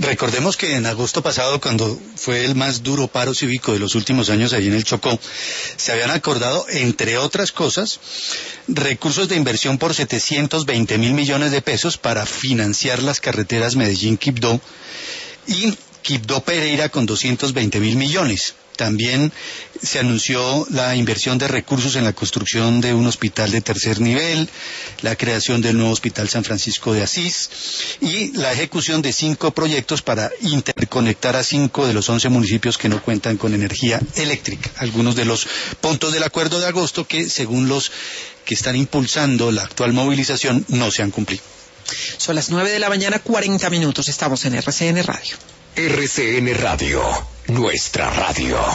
Recordemos que en agosto pasado, cuando fue el más duro paro cívico de los últimos años allí en el Chocó, se habían acordado, entre otras cosas, recursos de inversión por 720.000 millones de pesos para financiar las carreteras Medellín-Quibdó y Quibdó-Pereira con 220.000 millones. También se anunció la inversión de recursos en la construcción de un hospital de tercer nivel, la creación del nuevo Hospital San Francisco de Asís y la ejecución de 5 proyectos para interconectar a 5 de los 11 municipios que no cuentan con energía eléctrica. Algunos de los puntos del acuerdo de agosto que, según los que están impulsando la actual movilización, no se han cumplido. Son las 9:40 a.m, estamos en RCN Radio. RCN Radio, nuestra radio.